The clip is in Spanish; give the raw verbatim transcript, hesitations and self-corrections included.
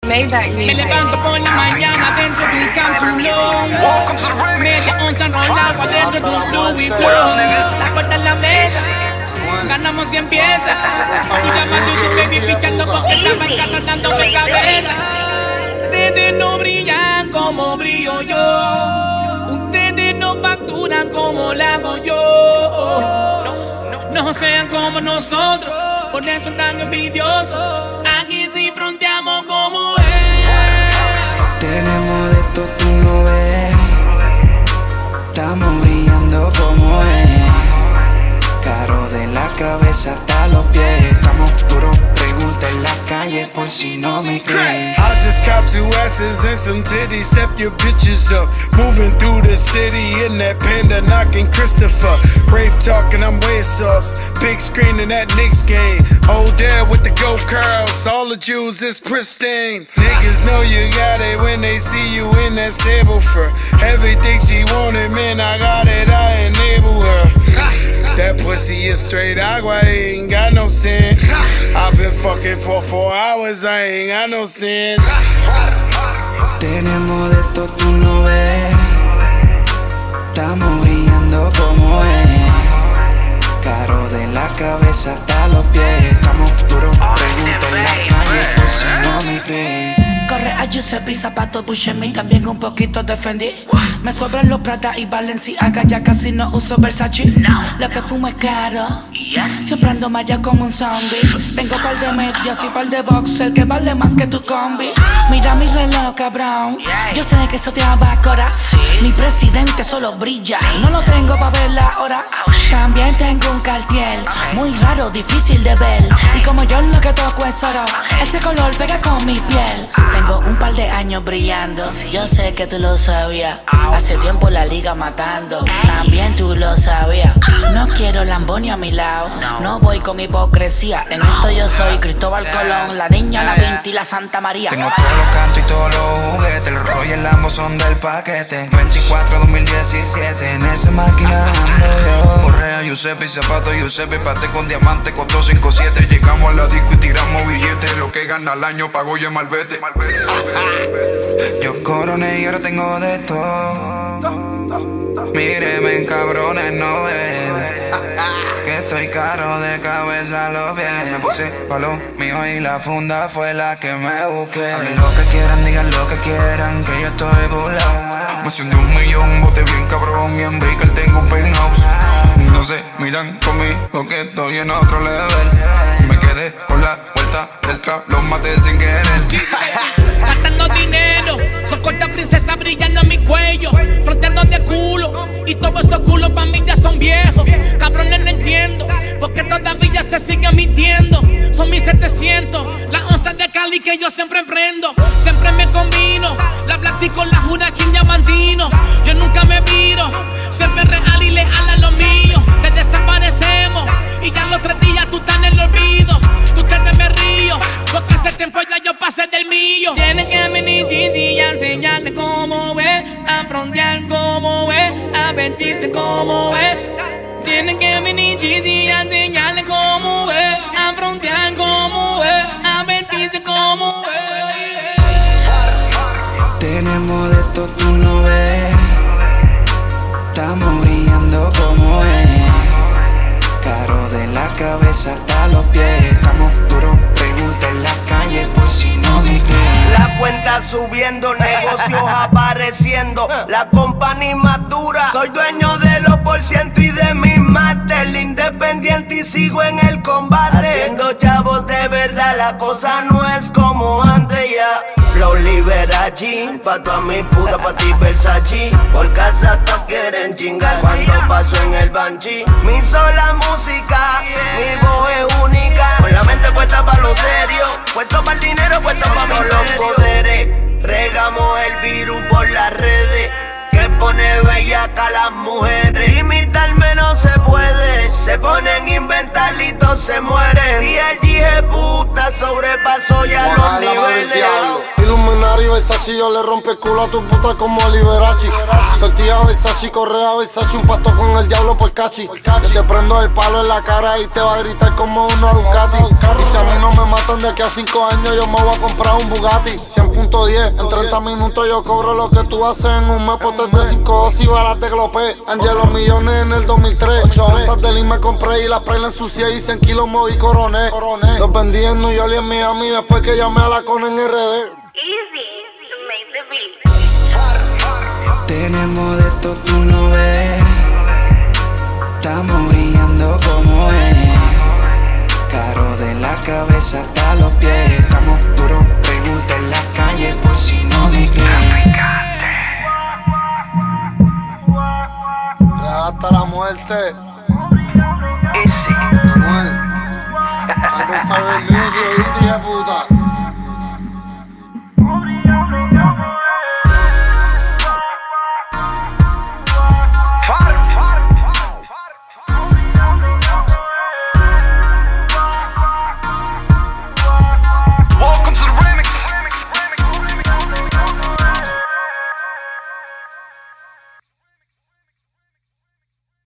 Maybach music. Me levanto por la mañana dentro de un cápsulón. Media onza enrolado dentro de un Louis Vuitton. La puerta en la mesa, ganamos y empieza. Tú llamando y tu baby fichando porque estaba en casa dándome cabeza. Ustedes no brillan como brillo yo. Ustedes no facturan como la hago yo. No sean como nosotros, por eso tan envidiosos. Aquí sí fronteamos como es. Tenemos de esto, tú no ves. Estamos brillando como es. Caro de la cabeza hasta los pies. Estamos duros, pregunta en la calle por si no me creen. I just caught two asses and some titties. Step your bitches up. Moving through the city in that Panda, knocking Christopher. Brave talking, I'm way sauce. Big screen in that Knicks game. Old dad with the gold curls. All the jewels is pristine. Niggas know you got it when they see you in that stable fur. Everything she wanted, man, I got it, I enable her. That pussy is straight agua, I ain't got no sense. I've been fucking for four hours, I ain't got no sense. Tenemos de esto, tú no ves. Estamos brillando como es. Caro de la cabeza hasta los pies. Estamos duros, pregunta en la calle por si no me creen. Corre a Giuseppe, zapatos Buscemi, también un poquito de Fendi. Me sobran los Prada y Balenciaga, ya casi no uso Versace. Lo que fumo es caro, siempre ando malla como un zombie. Tengo par de medias y par de boxer que vale más que tu combi. Mira mi reloj, cabrón, yo sé que eso te abacora. Mi presidente solo brilla, no lo tengo pa' ver la hora. También tengo un Cartier, muy raro, difícil de ver. Y como yo lo que toco es oro, ese color pega con mi piel. Tengo un par de años brillando, yo sé que tú lo sabías. Hace tiempo la liga matando, también tú lo sabías. No quiero Lamboni a mi lado, no voy con hipocresía. En esto yo soy Cristóbal Colón, la niña, la Pinti y la Santa María. Tengo todos los cantos y todos los juguetes. El Roy y el Lambo son del paquete. veinticuatro dos mil diecisiete, en esa máquina ando yo. Correa Giuseppe y zapatos Giuseppe. Pate con diamante, costó cinco siete. Llegamos a la disco y tiramos billetes. Lo que gana al año pago yo en Malvete. Yo coroné y ahora tengo de todo. Míreme, cabrones, no ven que estoy caro de cabeza a los pies. Me puse pa' lo mío y la funda fue la que me busqué. Hablen lo que quieran, digan lo que quieran, que yo estoy burlado. Me haciendo un millón, bote bien cabrón. Mi Embricker tengo un penthouse. No se miran conmigo que estoy en otro level. Me quedé con la vuelta del trap, los maté sin querer. Gastando dinero, son cortas princesas brillando en mi cuello, fronteando de culo, y todos esos culos pa' mí ya son viejos. Cabrones, no entiendo, porque todavía se sigue mintiendo. Son mis setecientos, las onzas de Cali que yo siempre emprendo. Siempre me combino, la platico con la jura chin diamantino. Yo nunca me viro, siempre real y leal a lo mío. Te desaparecemos, y ya los tres días tú estás en el olvido. Tú ustedes me río, porque hace tiempo ya yo pasé del mío. Tienen que venir y a enseñarme cómo es, a frontear cómo es, a vestirse cómo es. Tienen que venir y a enseñarle cómo es, a frontear cómo es, a vestirse cómo es. Tenemos de esto, tú no ves. Estamos brillando como es. Caro de la cabeza hasta los pies. Estamos duros, pregunta en la calle por si no me creen. La cuenta subiendo, negocios apareciendo. La compañía madura, soy dueño de los por ciento y de mis mates. Independiente y sigo en el combate. Haciendo chavos de verdad, la cosa no es como antes ya. Flow Liberace, pa' todas mis putas, pa' ti Versace. Por casa todos quieren chingar cuando paso en el Banshee. Mi sola música, mi voz es única. Con la mente puesta pa' lo serio, puesto pa' el dinero, puesto pa' todos los poderes. Regamos el virus por las redes, que pone bellaca a las mujeres. Imitarme no se puede, se ponen a inventar y todos se mueren. Y el dije puta sobrepasó ya los niveles. Iluminario Versace, yo le rompí el culo a tu puta como Liberace. Sortía Versace, correa Versace, un pacto con el diablo por cachi. Que te prendo el palo en la cara y te va a gritar como una Ducati. Y si a mí no me matan de aquí a cinco años, yo me voy a comprar un Bugatti. cien punto diez, en treinta minutos yo cobro lo que tú haces en un mes. Potes de cinco y balas te glopé. Angelo millones en el dos mil tres. Ocho onzas de Lima me compré y las prela ensucié y cien kilos moví coroné. Los vendí en New York y en Miami después que llamé a la Con en R D. Easy to make the beat. Tenemos de todo, tú no ves. Estamos brillando como es. Caro de la cabeza hasta los pies. Estamos duros, pregunta en la calle por si no me creen. Real hasta la muerte. Easy. Samuel. Algo Fire Music, hija puta.